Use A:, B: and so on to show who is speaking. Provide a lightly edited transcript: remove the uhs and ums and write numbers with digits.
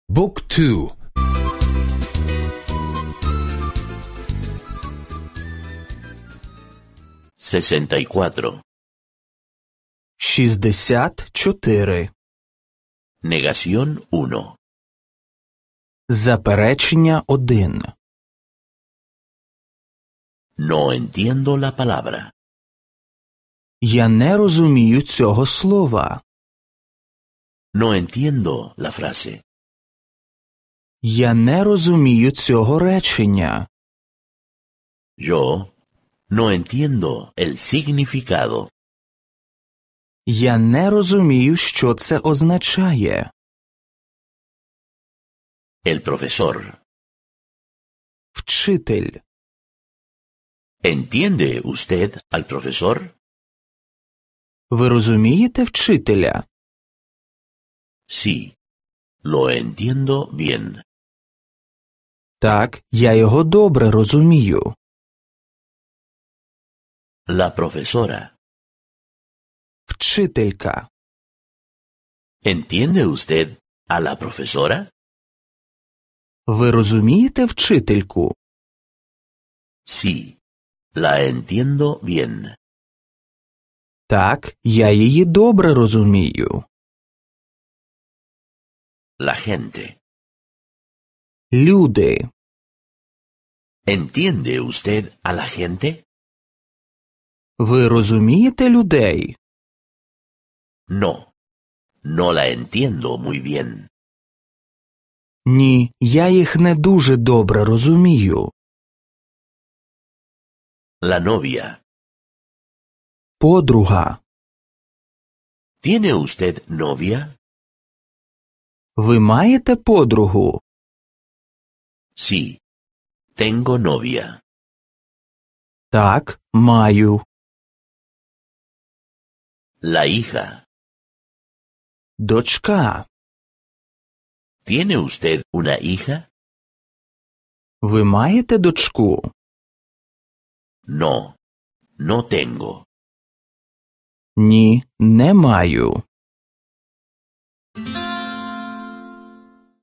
A: Book 2.
B: 64.
C: 64.
B: Negación 1.
C: Заперечення 1.
B: No entiendo la palabra.
C: Я не розумію цього слова.
B: No entiendo la frase.
C: Я не розумію цього речення.
B: Yo no entiendo el significado.
C: Я не розумію, що це означає.
B: El profesor.
C: Вчитель.
B: ¿Entiende usted al profesor?
C: Ви розумієте вчителя?
B: Sí, lo entiendo bien.
C: Так, я його добре розумію.
B: La profesora.
C: Вчителька.
B: ¿Entiende usted a la profesora?
C: Ви розумієте вчительку?
B: Sí, la entiendo bien.
C: Так, я її добре розумію.
B: La gente.
C: Люди.
B: ¿Entiende usted a la gente?
C: Ви розумієте людей?
B: No, no la entiendo muy bien.
C: Ні, я їх не дуже добре розумію.
B: La novia.
C: Подруга.
B: ¿Tiene usted novia?
C: Ви маєте подругу?
B: Sí, tengo novia.
C: Так, маю.
B: La hija.
C: Дочка.
B: ¿Tiene usted una hija?
C: Ви маєте дочку?
B: No, no tengo.
C: Ні, не маю.